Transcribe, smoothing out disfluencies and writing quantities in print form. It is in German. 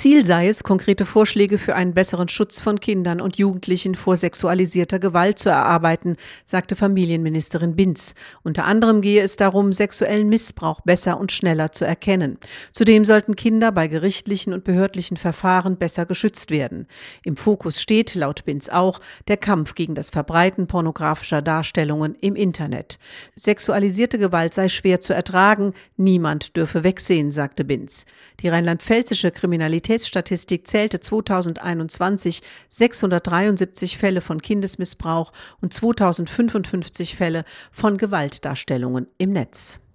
Ziel sei es, konkrete Vorschläge für einen besseren Schutz von Kindern und Jugendlichen vor sexualisierter Gewalt zu erarbeiten, sagte Familienministerin Binz. Unter anderem gehe es darum, sexuellen Missbrauch besser und schneller zu erkennen. Zudem sollten Kinder bei gerichtlichen und behördlichen Verfahren besser geschützt werden. Im Fokus steht, laut Binz auch, der Kampf gegen das Verbreiten pornografischer Darstellungen im Internet. Sexualisierte Gewalt sei schwer zu ertragen, niemand dürfe wegsehen, sagte Binz. Die rheinland-pfälzische Kriminalitätsstatistik zählte 2021 673 Fälle von Kindesmissbrauch und 2055 Fälle von Gewaltdarstellungen im Netz.